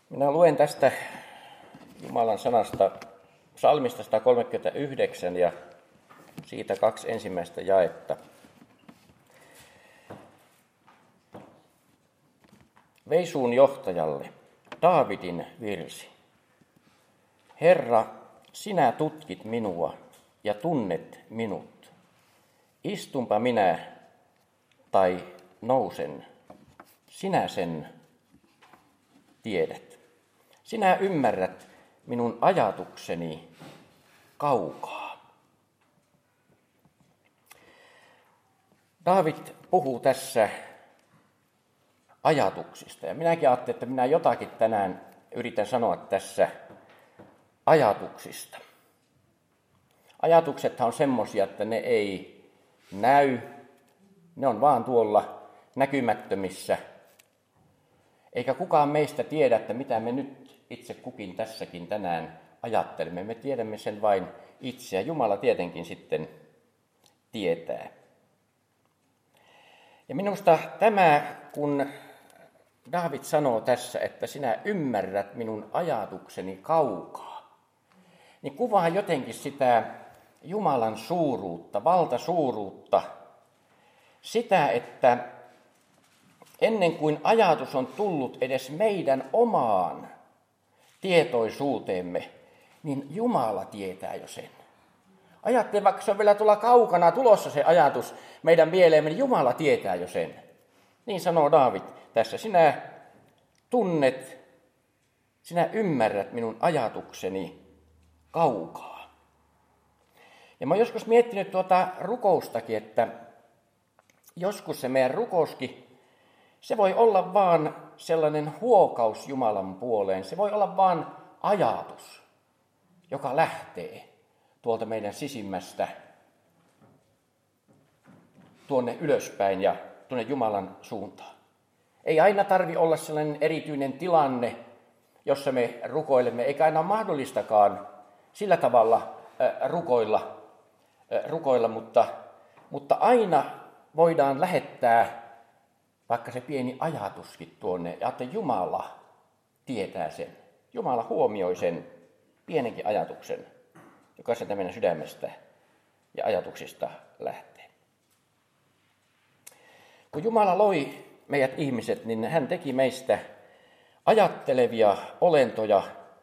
Minä luen tästä Jumalan sanasta psalmista 139 ja siitä 2 ensimmäistä jaetta. Veisuun johtajalle, Daavidin virsi. Herra, sinä tutkit minua ja tunnet minut. Istunpa minä tai nousen, sinä sen tiedät. Sinä ymmärrät minun ajatukseni kaukaa. Daavid puhuu tässä ajatuksista. Ja minäkin ajattelin, että minä jotakin tänään yritän sanoa tässä ajatuksista. Ajatuksethan on semmoisia, että ne ei näy. Ne on vaan tuolla näkymättömissä. Eikä kukaan meistä tiedä, että mitä me nyt itse kukin tässäkin tänään ajattelemme. Me tiedämme sen vain itse ja Jumala tietenkin sitten tietää. Ja minusta tämä, kun Daavid sanoo tässä, että sinä ymmärrät minun ajatukseni kaukaa, niin kuvaa jotenkin sitä Jumalan suuruutta, valtasuuruutta, sitä, että ennen kuin ajatus on tullut edes meidän omaan tietoisuuteemme, niin Jumala tietää jo sen. Ajattelen, vaikka se on vielä tuolla kaukana tulossa se ajatus meidän mieleemme, niin Jumala tietää jo sen. Niin sanoo Daavid tässä, sinä tunnet, sinä ymmärrät minun ajatukseni kaukaa. Ja mä oon joskus miettinyt tuota rukoustakin, että joskus se meidän rukouskin, se voi olla vaan sellainen huokaus Jumalan puoleen. Se voi olla vaan ajatus, joka lähtee tuolta meidän sisimmästä tuonne ylöspäin ja tuonne Jumalan suuntaan. Ei aina tarvi olla sellainen erityinen tilanne, jossa me rukoilemme, eikä aina ole mahdollistakaan sillä tavalla rukoilla, mutta aina voidaan lähettää vaikka se pieni ajatuskin tuonne, ja että Jumala tietää sen. Jumala huomioi sen pienenkin ajatuksen, joka sieltä meidän sydämestä ja ajatuksista lähtee. Kun Jumala loi meidät ihmiset, niin hän teki meistä ajattelevia olentoja,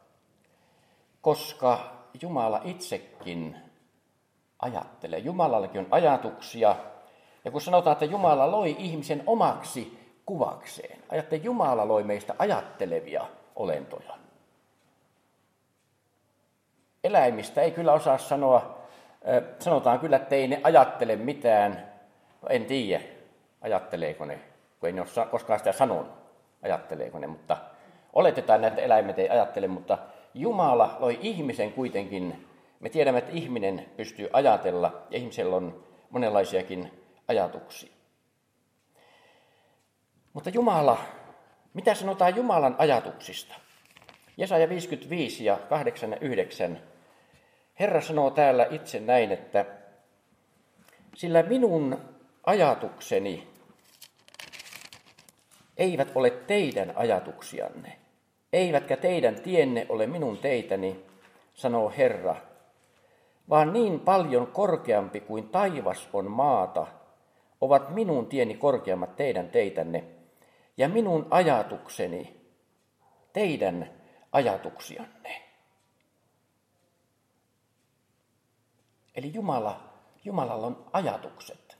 koska Jumala itsekin ajattelee. Jumalallakin on ajatuksia. Ja kun sanotaan, että Jumala loi ihmisen omaksi kuvakseen, ajattelen, Jumala loi meistä ajattelevia olentoja. Eläimistä ei kyllä osaa sanoa, sanotaan kyllä, että ei ne ajattele mitään. En tiedä, ajatteleeko ne, kun ei ne ole koskaan sitä sanonut, ajatteleeko ne, mutta oletetaan, että eläimet ei ajattele, mutta Jumala loi ihmisen kuitenkin. Me tiedämme, että ihminen pystyy ajatella ja ihmisellä on monenlaisiakin ajatuksia. Mutta Jumala, mitä sanotaan Jumalan ajatuksista? Jesaja 55 ja 8 ja 9. Herra sanoo täällä itse näin, että sillä minun ajatukseni eivät ole teidän ajatuksianne, eivätkä teidän tienne ole minun teitäni, sanoo Herra, vaan niin paljon korkeampi kuin taivas on maata, ovat minun tieni korkeammat teidän teitänne, ja minun ajatukseni teidän ajatuksianne. Eli Jumalalla on ajatukset.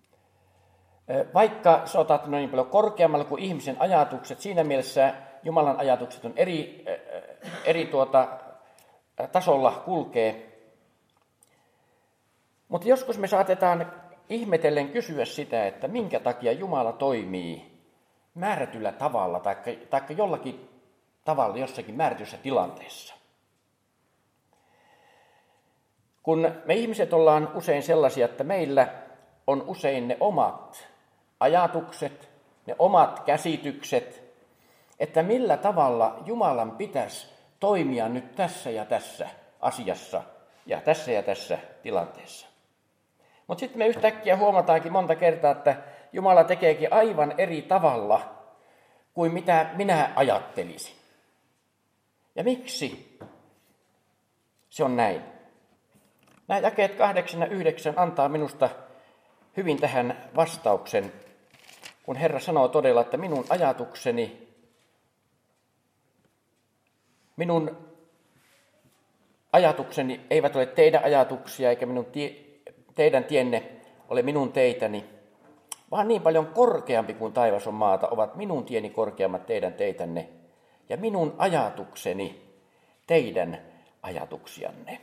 Vaikka sanotaan, että ne on niin paljon korkeammalla kuin ihmisen ajatukset, siinä mielessä Jumalan ajatukset on eri tasolla kulkee. Mutta joskus me saatetaan ihmetellen kysyä sitä, että minkä takia Jumala toimii määrätyllä tavalla tai jollakin tavalla jossakin määrätyssä tilanteessa. Kun me ihmiset ollaan usein sellaisia, että meillä on usein ne omat ajatukset, ne omat käsitykset, että millä tavalla Jumalan pitäisi toimia nyt tässä ja tässä asiassa ja tässä tilanteessa. Mutta sitten me yhtäkkiä huomataankin monta kertaa, että Jumala tekeekin aivan eri tavalla kuin mitä minä ajattelisin. Ja miksi se on näin? Nämä jakeet 8 ja 9 antaa minusta hyvin tähän vastauksen, kun Herra sanoo todella, että minun ajatukseni eivät ole teidän ajatuksia, eikä teidän tienne ole minun teitäni, vaan niin paljon korkeampi kuin taivas on maata, ovat minun tieni korkeammat teidän teitänne, ja minun ajatukseni teidän ajatuksianne.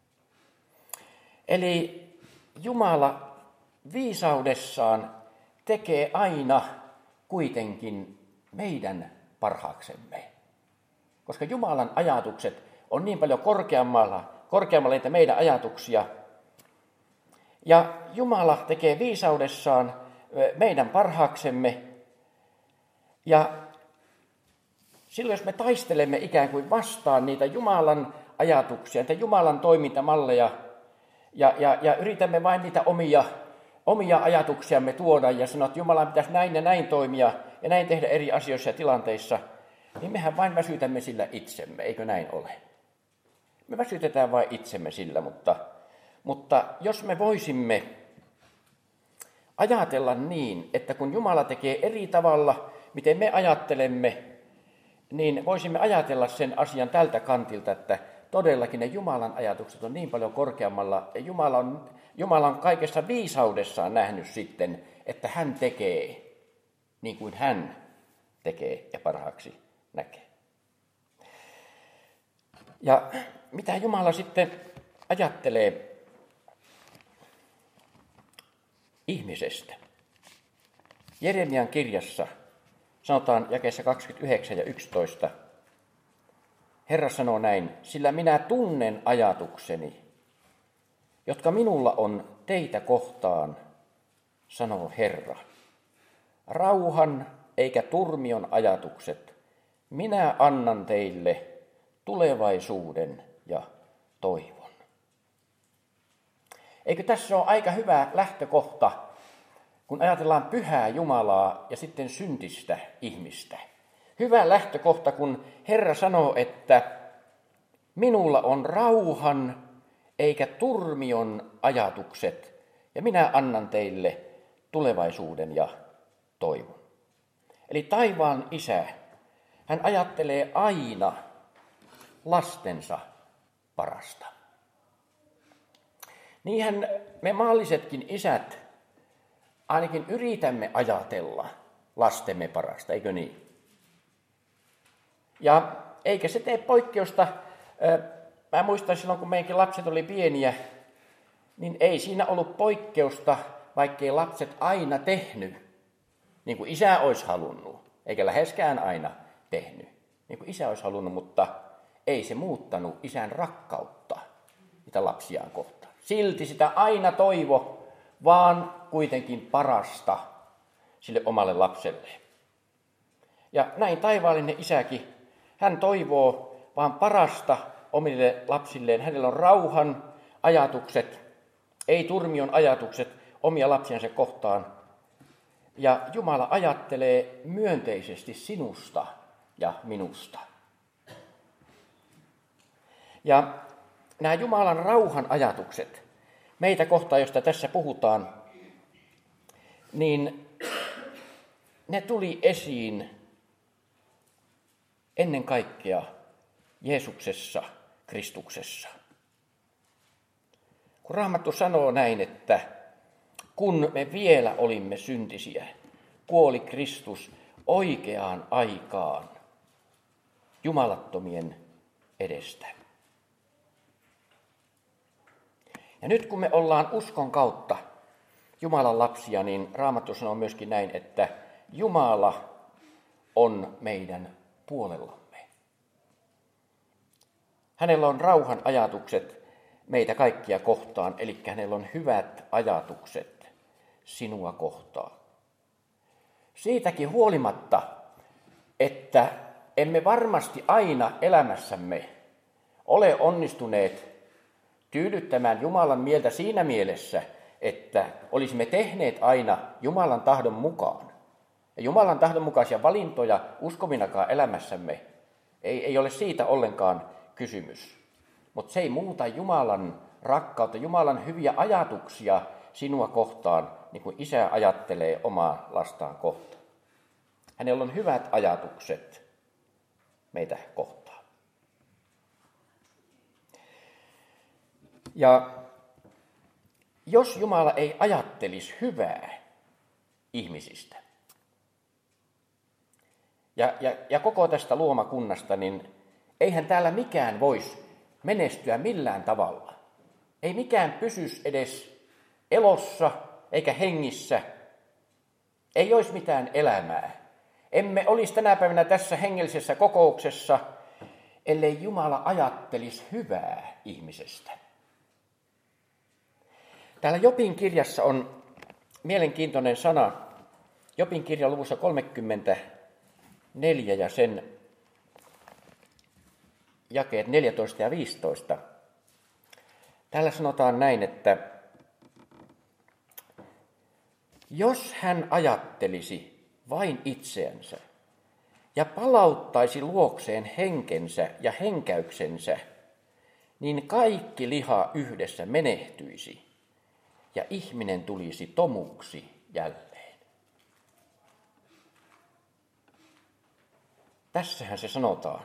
Eli Jumala viisaudessaan tekee aina kuitenkin meidän parhaaksemme. Koska Jumalan ajatukset on niin paljon korkeammalla niitä meidän ajatuksia. Ja Jumala tekee viisaudessaan meidän parhaaksemme. Ja silloin jos me taistelemme ikään kuin vastaan niitä Jumalan ajatuksia, niitä Jumalan toimintamalleja, ja yritämme vain niitä omia ajatuksiamme tuoda ja sanoa, että Jumalan pitäisi näin ja näin toimia ja näin tehdä eri asioissa ja tilanteissa, niin mehän vain väsytämme sillä itsemme, eikö näin ole? Me väsytetään vain itsemme sillä, mutta jos me voisimme ajatella niin, että kun Jumala tekee eri tavalla, miten me ajattelemme, niin voisimme ajatella sen asian tältä kantilta, että todellakin ne Jumalan ajatukset on niin paljon korkeammalla, ja Jumala on kaikessa viisaudessaan nähnyt sitten, että hän tekee niin kuin hän tekee ja parhaaksi näkee. Ja mitä Jumala sitten ajattelee ihmisestä? Jeremian kirjassa sanotaan jakeessa 29 ja 11. Herra sanoo näin, sillä minä tunnen ajatukseni, jotka minulla on teitä kohtaan, sanoo Herra. Rauhan eikä turmion ajatukset, minä annan teille tulevaisuuden ja toivon. Eikö tässä ole aika hyvä lähtökohta, kun ajatellaan pyhää Jumalaa ja sitten syntistä ihmistä? Hyvä lähtökohta, kun Herra sanoo, että minulla on rauhan eikä turmion ajatukset, ja minä annan teille tulevaisuuden ja toivon. Eli taivaan Isä, hän ajattelee aina lastensa parasta. Niinhän me maallisetkin isät ainakin yritämme ajatella lastemme parasta, eikö niin? Ja eikä se tee poikkeusta. Mä muistan silloin, kun meidänkin lapset oli pieniä, niin ei siinä ollut poikkeusta, vaikkei lapset aina tehnyt, niin kuin isä olisi halunnut, eikä läheskään aina tehnyt, niin kuin isä olisi halunnut, mutta ei se muuttanut isän rakkautta niitä lapsiaan kohtaan. Silti sitä aina toivo, vaan kuitenkin parasta sille omalle lapselleen. Ja näin taivaallinen isäkin, hän toivoo vaan parasta omille lapsilleen. Hänellä on rauhan ajatukset, ei turmion ajatukset omia lapsiansa kohtaan. Ja Jumala ajattelee myönteisesti sinusta ja minusta. Ja nämä Jumalan rauhan ajatukset, meitä kohtaan, josta tässä puhutaan, niin ne tuli esiin ennen kaikkea Jeesuksessa, Kristuksessa. Kun Raamattu sanoo näin, että kun me vielä olimme syntisiä, kuoli Kristus oikeaan aikaan jumalattomien edestä. Ja nyt kun me ollaan uskon kautta Jumalan lapsia, niin Raamattu sanoo myöskin näin, että Jumala on meidän puolellamme. Hänellä on rauhan ajatukset meitä kaikkia kohtaan, eli hänellä on hyvät ajatukset sinua kohtaan. Siitäkin huolimatta, että emme varmasti aina elämässämme ole onnistuneet tyydyttämään Jumalan mieltä siinä mielessä, että olisimme tehneet aina Jumalan tahdon mukaan. Ja Jumalan tahdon mukaisia valintoja uskominakaan elämässämme Ei ole siitä ollenkaan kysymys. Mutta se ei muuta Jumalan rakkautta, Jumalan hyviä ajatuksia sinua kohtaan, niin kuin isä ajattelee omaa lastaan kohtaan. Hänellä on hyvät ajatukset meitä kohtaan. Ja jos Jumala ei ajattelisi hyvää ihmisistä ja koko tästä luomakunnasta, niin eihän täällä mikään voisi menestyä millään tavalla. Ei mikään pysyisi edes elossa eikä hengissä. Ei olisi mitään elämää. Emme olisi tänä päivänä tässä hengellisessä kokouksessa, ellei Jumala ajattelisi hyvää ihmisestä. Täällä Jobin kirjassa on mielenkiintoinen sana. Jobin kirja luvussa 34 ja sen jakeet 14 ja 15. Täällä sanotaan näin, että jos hän ajattelisi vain itseänsä ja palauttaisi luokseen henkensä ja henkäyksensä, niin kaikki liha yhdessä menehtyisi ja ihminen tulisi tomuksi jälleen. Tässähän se sanotaan,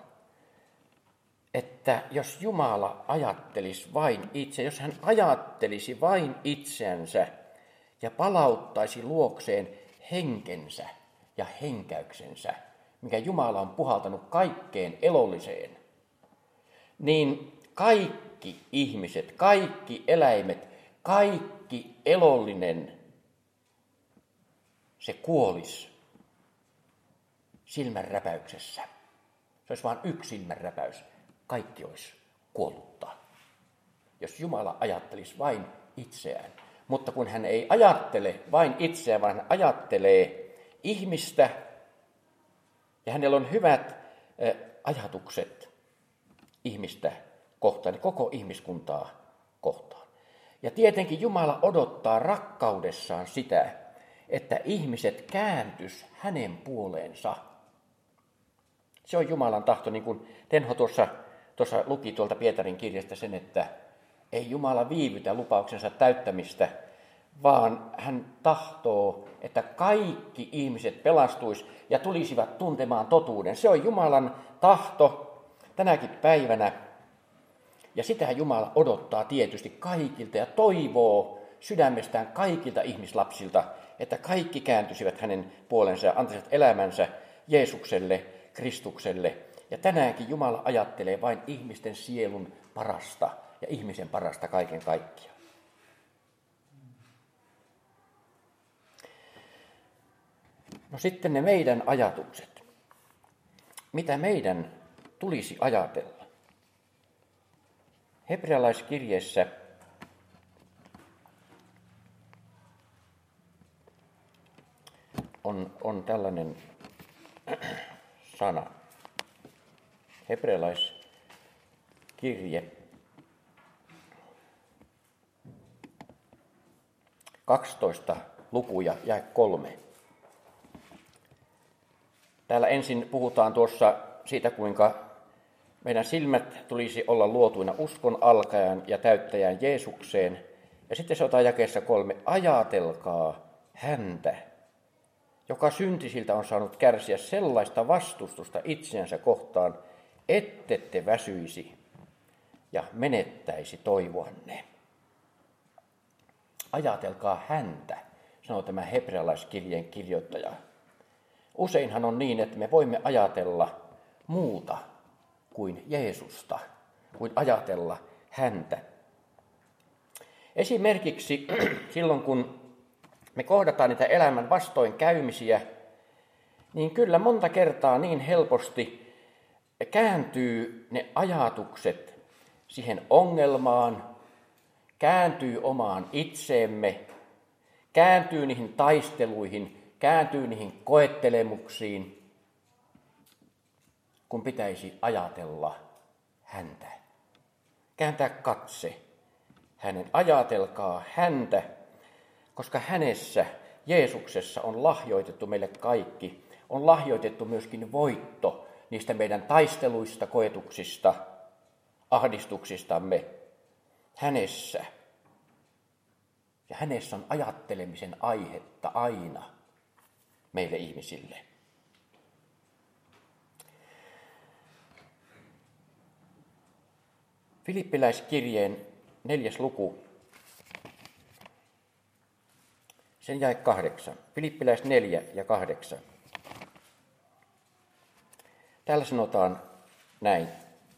että jos Jumala ajattelisi vain itse, jos hän ajattelisi vain itseänsä ja palauttaisi luokseen henkensä ja henkäyksensä, mikä Jumala on puhaltanut kaikkeen elolliseen, niin kaikki ihmiset, kaikki eläimet, kaikki elollinen, se kuolisi silmänräpäyksessä. Se olisi vain yksi silmänräpäys. Kaikki olisi kuollutta, jos Jumala ajattelisi vain itseään. Mutta kun hän ei ajattele vain itseään, vaan hän ajattelee ihmistä, ja hänellä on hyvät ajatukset ihmistä kohtaan, koko ihmiskuntaa kohtaan. Ja tietenkin Jumala odottaa rakkaudessaan sitä, että ihmiset kääntys hänen puoleensa. Se on Jumalan tahto, niin kuin Tenho tuossa luki tuolta Pietarin kirjasta sen, että ei Jumala viivytä lupauksensa täyttämistä, vaan hän tahtoo, että kaikki ihmiset pelastuisi ja tulisivat tuntemaan totuuden. Se on Jumalan tahto tänäkin päivänä. Ja sitä Jumala odottaa tietysti kaikilta ja toivoo sydämestään kaikilta ihmislapsilta, että kaikki kääntyisivät hänen puolensa ja antaisivat elämänsä Jeesukselle, Kristukselle. Ja tänäänkin Jumala ajattelee vain ihmisten sielun parasta ja ihmisen parasta kaiken kaikkiaan. No sitten ne meidän ajatukset. Mitä meidän tulisi ajatella? Hebrealaiskirjeessä on tällainen sana. Hebrealaiskirje 12 luku ja jae 3. Täällä ensin puhutaan tuossa siitä, kuinka meidän silmät tulisi olla luotuina uskon alkajan ja täyttäjän Jeesukseen. Ja sitten se otetaan jakeessa 3. Ajatelkaa häntä, joka syntisiltä on saanut kärsiä sellaista vastustusta itseänsä kohtaan, ettette väsyisi ja menettäisi toivoanne. Ajatelkaa häntä, sanoo tämä hebrealaiskirjeen kirjoittaja. Useinhan on niin, että me voimme ajatella muuta kuin Jeesusta, kuin ajatella häntä. Esimerkiksi silloin, kun me kohdataan niitä elämän vastoinkäymisiä, niin kyllä monta kertaa niin helposti kääntyy ne ajatukset siihen ongelmaan, kääntyy omaan itseemme, kääntyy niihin taisteluihin, kääntyy niihin koettelemuksiin, kun pitäisi ajatella häntä. Kääntää katse hänen, ajatelkaa häntä, koska hänessä, Jeesuksessa, on lahjoitettu meille kaikki. On lahjoitettu myöskin voitto niistä meidän taisteluista, koetuksista, ahdistuksistamme hänessä. Ja hänessä on ajattelemisen aihetta aina meille ihmisille. Filippiläiskirjeen 4. luku, sen jae 8. Filippiläis 4 ja 8. Täällä sanotaan näin.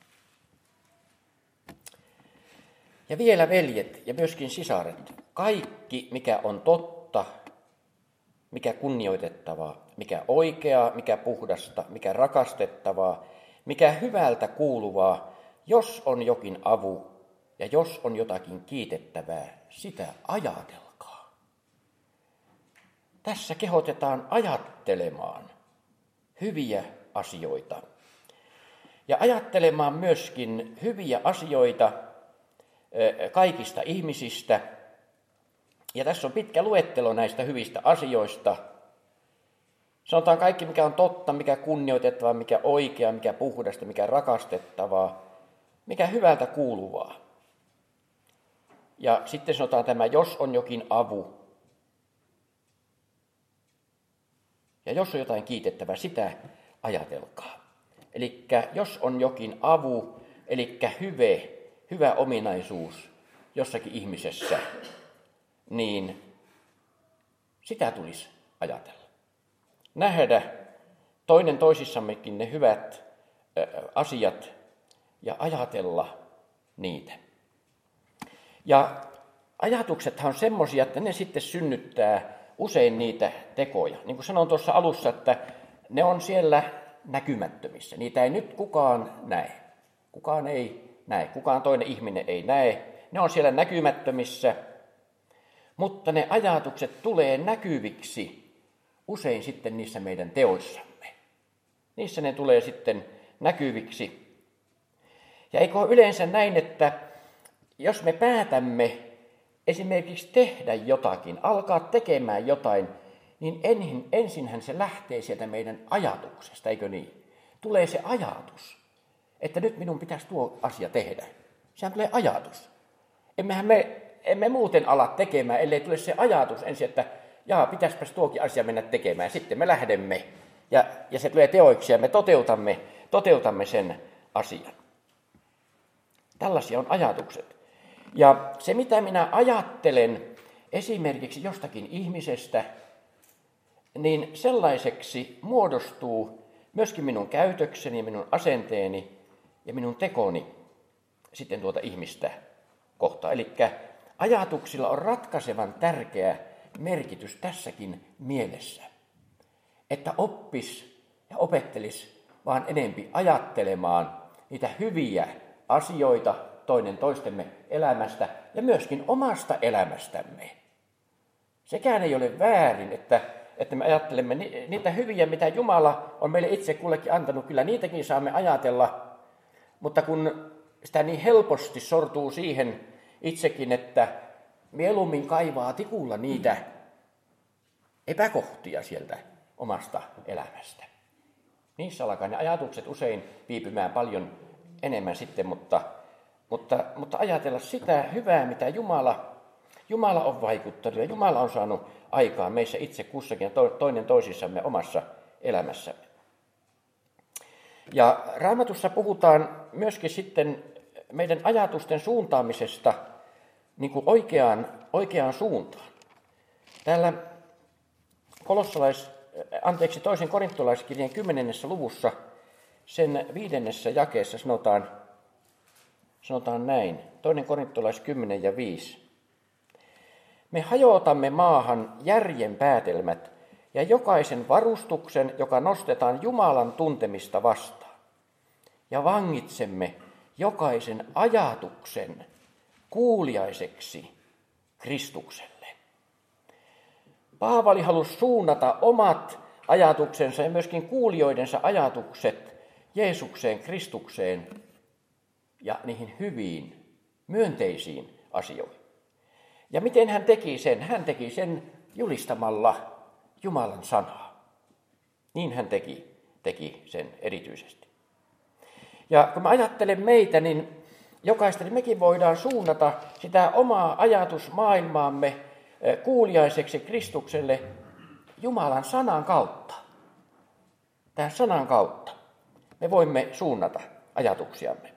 Ja vielä veljet ja myöskin sisaret, kaikki mikä on totta, mikä kunnioitettavaa, mikä oikeaa, mikä puhdasta, mikä rakastettavaa, mikä hyvältä kuuluvaa, jos on jokin avu ja jos on jotakin kiitettävää, sitä ajatelkaa. Tässä kehotetaan ajattelemaan hyviä asioita. Ja ajattelemaan myöskin hyviä asioita kaikista ihmisistä. Ja tässä on pitkä luettelo näistä hyvistä asioista. Sanotaan kaikki, mikä on totta, mikä kunnioitettavaa, mikä oikeaa, mikä puhdasta, mikä rakastettavaa, mikä hyvältä kuuluvaa. Ja sitten sanotaan tämä, jos on jokin avu. Ja jos on jotain kiitettävää, sitä ajatelkaa. Eli jos on jokin avu, eli hyvä ominaisuus jossakin ihmisessä, niin sitä tulisi ajatella. Nähdä toinen toisissammekin ne hyvät asiat ja ajatella niitä. Ja ajatuksethan on semmoisia, että ne sitten synnyttää usein niitä tekoja. Niin kuin sanoin tuossa alussa, että ne on siellä näkymättömissä. Niitä ei nyt kukaan näe. Kukaan ei näe. Kukaan toinen ihminen ei näe. Ne on siellä näkymättömissä. Mutta ne ajatukset tulee näkyviksi usein sitten niissä meidän teoissamme. Niissä ne tulee sitten näkyviksi. Ja eikö ole yleensä näin, että jos me päätämme esimerkiksi tehdä jotakin, alkaa tekemään jotain, niin ensinhän se lähtee sieltä meidän ajatuksesta, eikö niin? Tulee se ajatus, että nyt minun pitäisi tuo asia tehdä. Sehän tulee ajatus. Emme muuten ala tekemään, ellei tule se ajatus ensin, että pitäisipäs tuokin asia mennä tekemään. Sitten me lähdemme ja se tulee teoiksi ja me toteutamme sen asian. Tällaisia on ajatukset. Ja se, mitä minä ajattelen esimerkiksi jostakin ihmisestä, niin sellaiseksi muodostuu myöskin minun käytökseni, minun asenteeni ja minun tekoni sitten tuota ihmistä kohtaan. Eli ajatuksilla on ratkaisevan tärkeä merkitys tässäkin mielessä, että oppis ja opettelis vaan enempi ajattelemaan niitä hyviä asioita toinen toistemme elämästä ja myöskin omasta elämästämme. Sekään ei ole väärin, että me ajattelemme niitä hyviä, mitä Jumala on meille itse kullekin antanut. Kyllä niitäkin saamme ajatella, mutta kun sitä niin helposti sortuu siihen itsekin, että mieluummin kaivaa tikulla niitä epäkohtia sieltä omasta elämästä. Niissä alkaa ne ajatukset usein viipymään paljon enemmän sitten, mutta ajatella sitä hyvää, mitä Jumala on vaikuttanut ja Jumala on saanut aikaan meissä itse kussakin ja toinen toisissamme omassa elämässämme. Ja Raamatussa puhutaan myöskin sitten meidän ajatusten suuntaamisesta niin kuin oikeaan suuntaan. Täällä toisen korintolaiskirjeen 10. luvussa sen 5. jakeessa sanotaan näin, 2 korintolais 10 ja 5. Me hajotamme maahan järjen päätelmät ja jokaisen varustuksen, joka nostetaan Jumalan tuntemista vastaan. Ja vangitsemme jokaisen ajatuksen kuuliaiseksi Kristukselle. Paavali halusi suunnata omat ajatuksensa ja myöskin kuulijoidensa ajatukset Jeesukseen, Kristukseen ja niihin hyviin, myönteisiin asioihin. Ja miten hän teki sen? Hän teki sen julistamalla Jumalan sanaa. Niin hän teki. teki sen erityisesti. Ja kun mä ajattelen meitä, niin jokaista, niin mekin voidaan suunnata sitä omaa ajatusmaailmaamme kuuliaiseksi Kristukselle Jumalan sanan kautta. Tämän sanan kautta me voimme suunnata ajatuksiamme.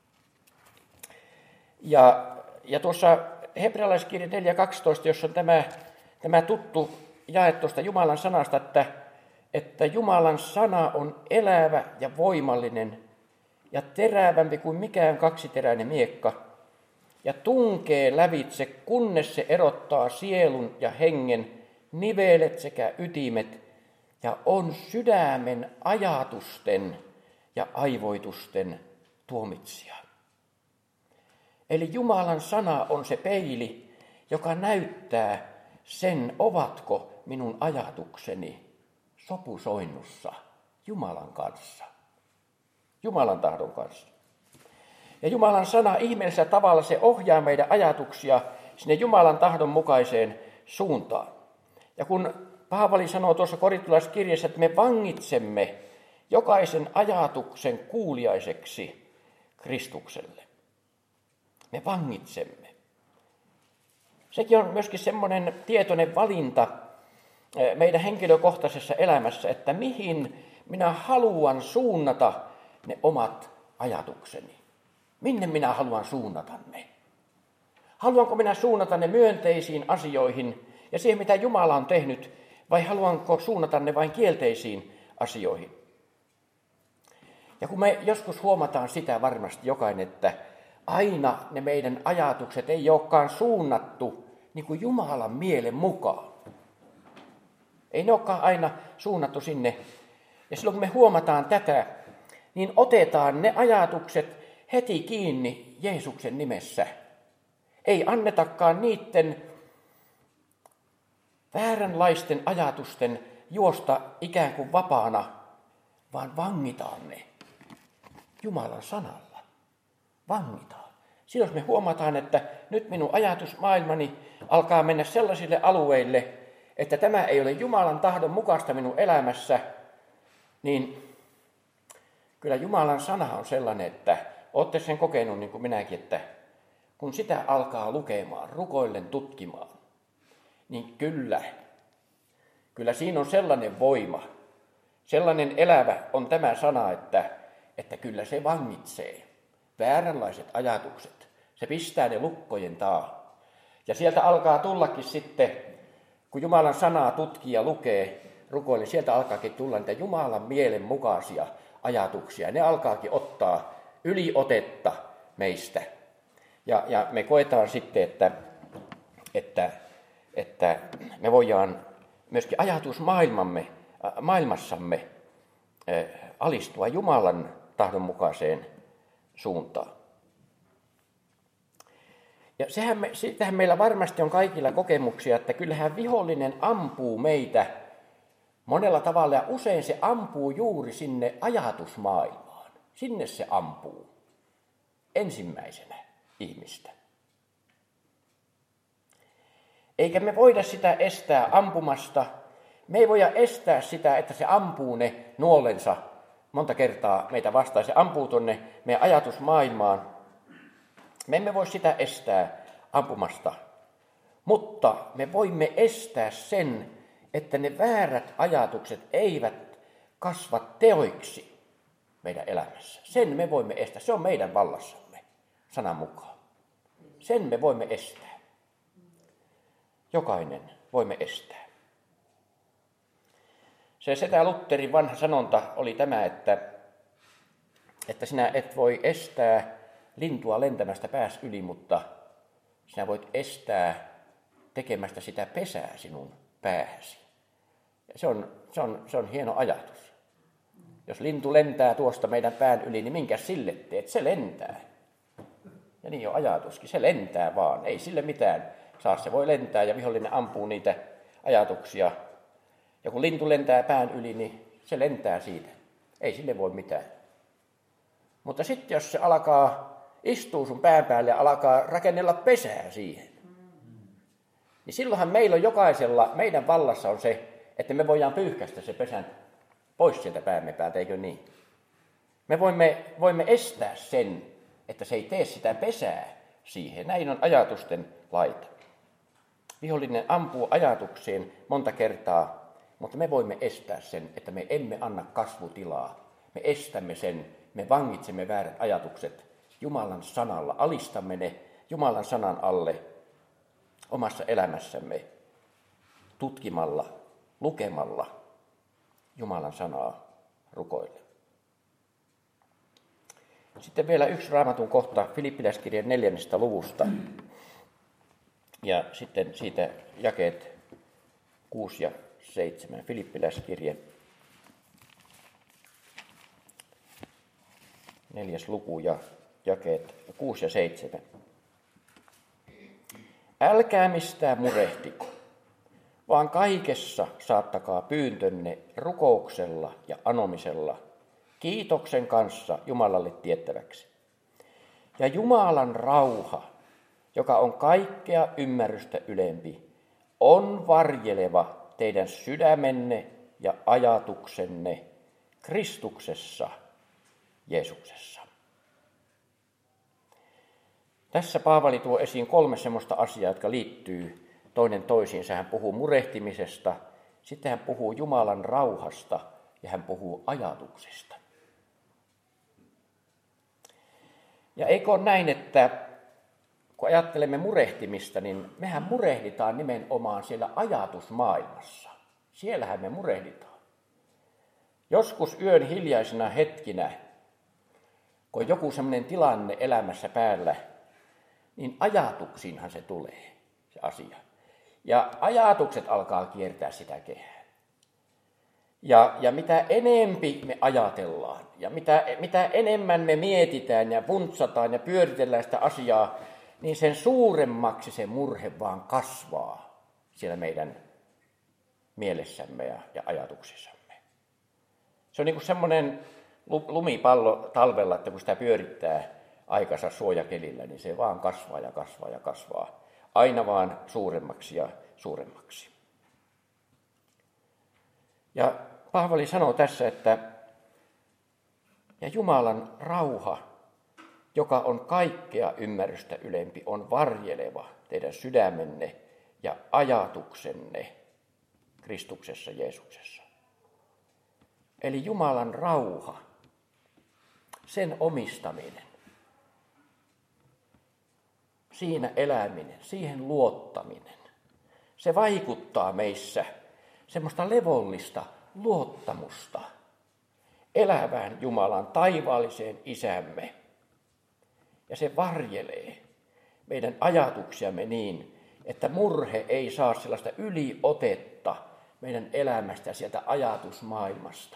Ja tuossa hebrealaiskirja 4.12, jossa on tämä tuttu jae tuosta Jumalan sanasta, että Jumalan sana on elävä ja voimallinen ja terävämpi kuin mikään kaksiteräinen miekka ja tunkee lävitse, kunnes se erottaa sielun ja hengen, nivelet sekä ytimet ja on sydämen ajatusten ja aivoitusten tuomitsija. Eli Jumalan sana on se peili, joka näyttää sen, ovatko minun ajatukseni sopusoinnussa Jumalan kanssa, Jumalan tahdon kanssa. Ja Jumalan sana ihmeellisellä tavalla se ohjaa meidän ajatuksia sinne Jumalan tahdon mukaiseen suuntaan. Ja kun Paavali sanoo tuossa korintolaiskirjassa, että me vangitsemme jokaisen ajatuksen kuuliaiseksi Kristukselle. Me vangitsemme. Sekin on myöskin semmoinen tietoinen valinta meidän henkilökohtaisessa elämässä, että mihin minä haluan suunnata ne omat ajatukseni. Minne minä haluan suunnata ne? Haluanko minä suunnata ne myönteisiin asioihin ja siihen, mitä Jumala on tehnyt, vai haluanko suunnata ne vain kielteisiin asioihin? Ja kun me joskus huomataan sitä varmasti jokainen, että aina ne meidän ajatukset ei olekaan suunnattu niin kuin Jumalan mielen mukaan. Ei ne olekaan aina suunnattu sinne. Ja silloin kun me huomataan tätä, niin otetaan ne ajatukset heti kiinni Jeesuksen nimessä. Ei annetakaan niiden vääränlaisten ajatusten juosta ikään kuin vapaana, vaan vangitaan ne Jumalan sanalla. Vangitaan. Silloin me huomataan, että nyt minun ajatusmaailmani alkaa mennä sellaisille alueille, että tämä ei ole Jumalan tahdon mukaista minun elämässä, niin kyllä Jumalan sana on sellainen, että olette sen kokenut niin kuin minäkin, että kun sitä alkaa lukemaan, rukoillen tutkimaan, niin kyllä siinä on sellainen voima, sellainen elävä on tämä sana, että kyllä se vangitsee vääränlaiset ajatukset. Se pistää ne lukkojen taa. Ja sieltä alkaa tullakin sitten, kun Jumalan sanaa tutkii ja lukee, rukoilee, sieltä alkaakin tulla niitä Jumalan mielen mukaisia ajatuksia. Ne alkaakin ottaa yliotetta meistä. Ja me koetaan sitten, että me voidaan myöskin ajatusmaailmassamme alistua Jumalan tahdon mukaiseen suuntaan. Ja sitähän meillä varmasti on kaikilla kokemuksia, että kyllähän vihollinen ampuu meitä monella tavalla ja usein se ampuu juuri sinne ajatusmaailmaan. Sinne se ampuu ensimmäisenä ihmistä. Eikä me voida sitä estää ampumasta. Me ei voida estää sitä, että se ampuu ne nuolensa monta kertaa meitä vastaan. Se ampuu tuonne meidän ajatusmaailmaan. Me emme voi sitä estää ampumasta. Mutta me voimme estää sen, että ne väärät ajatukset eivät kasva teoiksi meidän elämässä. Sen me voimme estää. Se on meidän vallassamme, sanan mukaan. Sen me voimme estää. Jokainen voimme estää. Se setä Lutherin vanha sanonta oli tämä, että sinä et voi estää lintua lentämästä pääs yli, mutta sinä voit estää tekemästä sitä pesää sinun päähäsi. Ja se on hieno ajatus. Jos lintu lentää tuosta meidän pään yli, niin minkä sille teet? Se lentää. Ja niin on ajatuskin. Se lentää vaan. Ei sille mitään saa. Se voi lentää ja vihollinen ampuu niitä ajatuksia. Ja kun lintu lentää pään yli, niin se lentää siitä. Ei sille voi mitään. Mutta sitten jos se istuu sun pään päälle ja alkaa rakennella pesää siihen, niin silloinhan meillä on jokaisella, meidän vallassa on se, että me voidaan pyyhkäistä se pesän pois sieltä päämme päältä, eikö niin? Me voimme estää sen, että se ei tee sitä pesää siihen. Näin on ajatusten laita. Vihollinen ampuu ajatuksiin monta kertaa, mutta me voimme estää sen, että me emme anna kasvutilaa. Me estämme sen, me vangitsemme väärät ajatukset Jumalan sanalla, alistamme ne Jumalan sanan alle omassa elämässämme tutkimalla, lukemalla Jumalan sanaa rukoille. Sitten vielä yksi Raamatun kohta Filippiläiskirjan 4. luvusta. Ja sitten siitä jakeet 6 ja 7. Filippiläiskirje 4. luku ja jakeet 6 ja 7. Älkää mistään murehtiko, vaan kaikessa saattakaa pyyntönne rukouksella ja anomisella, kiitoksen kanssa Jumalalle tiettäväksi. Ja Jumalan rauha, joka on kaikkea ymmärrystä ylempi, on varjeleva teidän sydämenne ja ajatuksenne Kristuksessa, Jeesuksessa. Tässä Paavali tuo esiin 3 semmoista asiaa, jotka liittyy toinen toisiinsa. Hän puhuu murehtimisesta, sitten hän puhuu Jumalan rauhasta ja hän puhuu ajatuksista. Ja eikö ole näin, että kun ajattelemme murehtimista, niin mehän murehditaan nimenomaan siellä ajatusmaailmassa. Siellähän me murehditaan. Joskus yön hiljaisina hetkinä, kun joku sellainen tilanne elämässä päällä, niin ajatuksiinhan se tulee, se asia. Ja ajatukset alkaa kiertää sitä kehää. Ja mitä enempi me ajatellaan, ja mitä enemmän me mietitään ja puntsataan ja pyöritellään sitä asiaa, niin sen suuremmaksi se murhe vaan kasvaa siellä meidän mielessämme ja ajatuksissamme. Se on niin kuin semmoinen lumipallo talvella, että kun sitä pyörittää aikansa suojakelillä, niin se vaan kasvaa ja kasvaa ja kasvaa. Aina vaan suuremmaksi ja suuremmaksi. Ja Paavali sanoo tässä, että ja Jumalan rauha, joka on kaikkea ymmärrystä ylempi, on varjeleva teidän sydämenne ja ajatuksenne Kristuksessa Jeesuksessa. Eli Jumalan rauha, sen omistaminen, siinä eläminen, siihen luottaminen, se vaikuttaa meissä semmoista levollista luottamusta elävään Jumalan taivaalliseen Isämme. Ja se varjelee meidän ajatuksiamme niin, että murhe ei saa sellaista yliotetta meidän elämästä sieltä ajatusmaailmasta.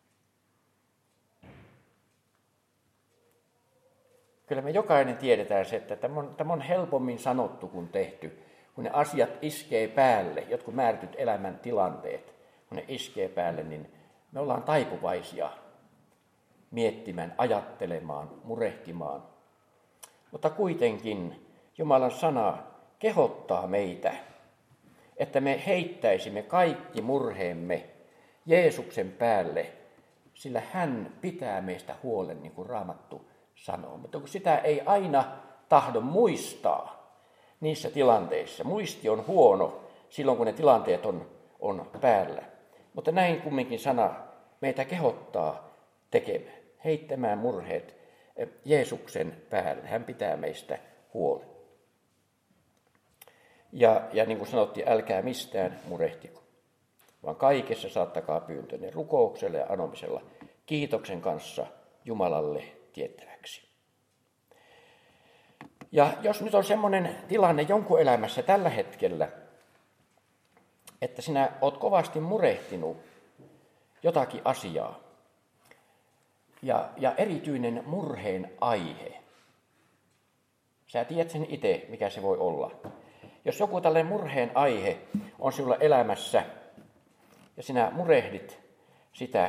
Kyllä me jokainen tiedetään se, että tämä on helpommin sanottu kuin tehty, kun ne asiat iskee päälle, jotkut määrätyt elämän tilanteet, kun ne iskee päälle, niin me ollaan taipuvaisia miettimään, ajattelemaan, murehtimaan. Mutta kuitenkin Jumalan sana kehottaa meitä, että me heittäisimme kaikki murheemme Jeesuksen päälle, sillä hän pitää meistä huolen, niin kuin Raamattu sanoo. Mutta kun sitä ei aina tahdo muistaa niissä tilanteissa, muisti on huono silloin, kun ne tilanteet on päällä. Mutta näin kumminkin sana meitä kehottaa tekemään, heittämään murheet Jeesuksen päälle. Hän pitää meistä huolen. Ja niin kuin sanottiin, älkää mistään murehtiko, vaan kaikessa saattakaa pyyntönne rukouksella ja anomisella kiitoksen kanssa Jumalalle tiettäväksi. Ja jos nyt on semmoinen tilanne jonkun elämässä tällä hetkellä, että sinä oot kovasti murehtinut jotakin asiaa, ja erityinen murheen aihe, sä tiedät sen itse, mikä se voi olla. Jos joku tällainen murheen aihe on sinulla elämässä, ja sinä murehdit sitä,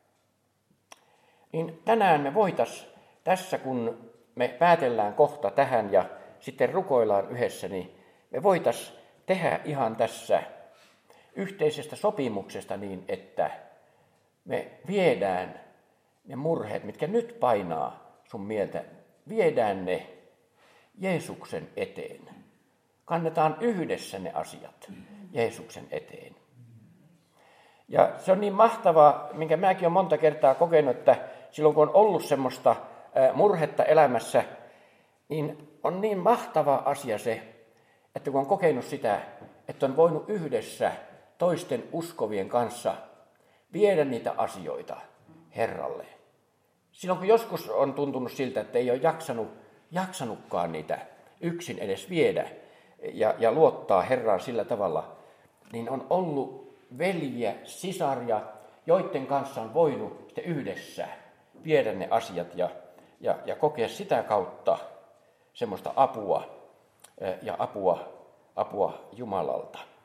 niin tänään me voitaisiin tässä, kun me päätellään kohta tähän ja sitten rukoillaan yhdessä, niin me voitaisiin tehdä ihan tässä yhteisestä sopimuksesta niin, että me viedään ne murheet, mitkä nyt painaa sun mieltä, viedään ne Jeesuksen eteen. Kannetaan yhdessä ne asiat Jeesuksen eteen. Ja se on niin mahtavaa, minkä mäkin olen monta kertaa kokenut, että silloin kun on ollut semmoista murhetta elämässä, niin on niin mahtava asia se, että kun on kokenut sitä, että on voinut yhdessä toisten uskovien kanssa viedä niitä asioita Herralle. Silloin kun joskus on tuntunut siltä, että ei ole jaksanutkaan niitä yksin edes viedä ja luottaa Herraan sillä tavalla, niin on ollut veljiä, sisaria, joiden kanssa on voinut sitten yhdessä viedä ne asiat ja kokea sitä kautta semmoista apua ja apua Jumalalta.